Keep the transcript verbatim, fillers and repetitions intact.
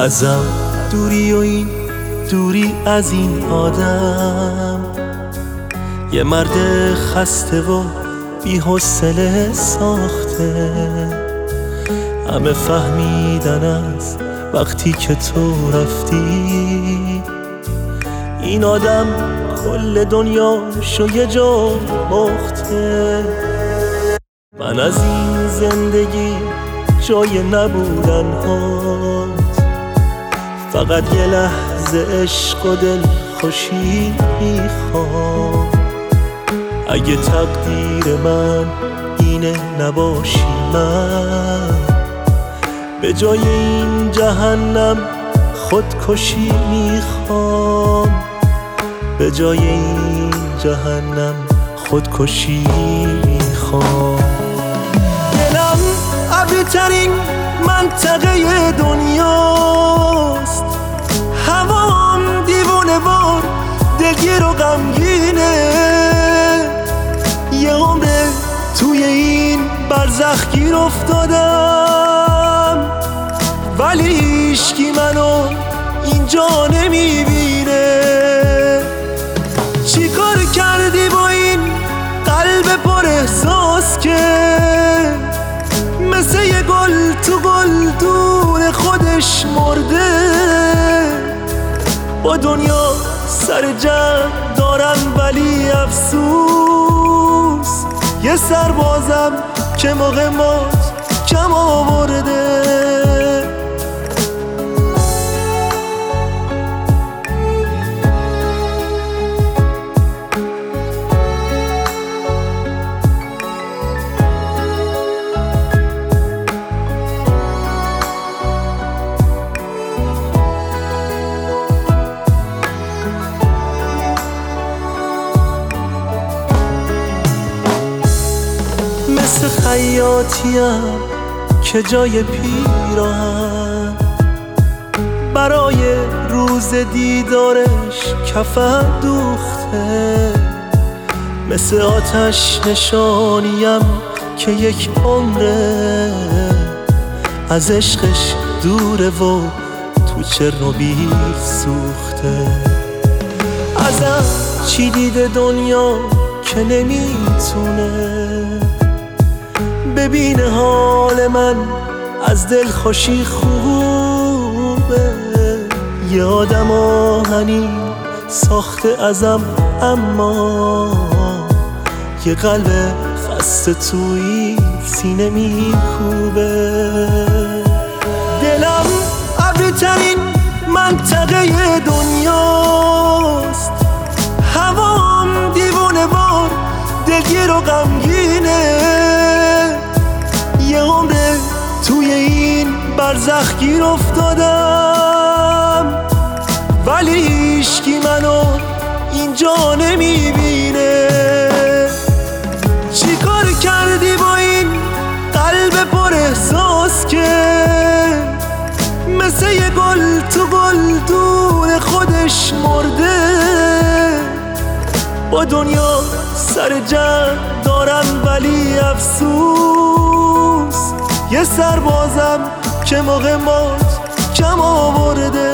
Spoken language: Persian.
ازم دوری و این دوری از این آدم، یه مرد خسته و بی حوصله ساخته. همه فهمیدن از وقتی که تو رفتی، این آدم کل دنیاشو یه جا باخته. من از این زندگی جای نبودن هات، فقط یه لحظه عشق و دل خوشی میخوام. اگه تقدیر من اینه نباشی، من به جای این جهنم خودکشی میخوام. به جای این جهنم خودکشی میخوام. دلم ابری ترین منطقه دنیاست، هوام دیوونه وار دلگیر و غمگینه. یه عمره توی این برزخ گیر افتادم، ولی هیچکی منو اینجا نمیبینه. چی کار کردی با این قلب پر احساس که مثل یه گل تو گل دور خودش مرده؟ با دنیا سر جمع دارم ولی افسوس، یه سربازم که موقع مات کم آورده. مثل خیاطیم که جای پیراهن برای روز دیدارش کفن دوخته. مثل آتش نشانیم که یک عمره از عشقش دوره و تو چرنوبیل سوخته. ازم چی دیده دنیا که نمیتونه ببین حال من از دل خوشی خوبه. یه آدم آهنی ساخته ازم، اما یه قلب خسته توی سینه میکوبه. دلم ابری ترین منطقه دنیاست، هوام دیوونه وار دلگیر و غمگینه. یه عمره توی این برزخ گیر افتادم، ولی هیچکی منو اینجا نمیبینه. چی کار کردی با این قلب پر احساس که مثل یه گل تو گل دور خودش مرده؟ با دنیا سر جمع دارم ولی افسوس، یه سربازم که موقع مات کم آورده.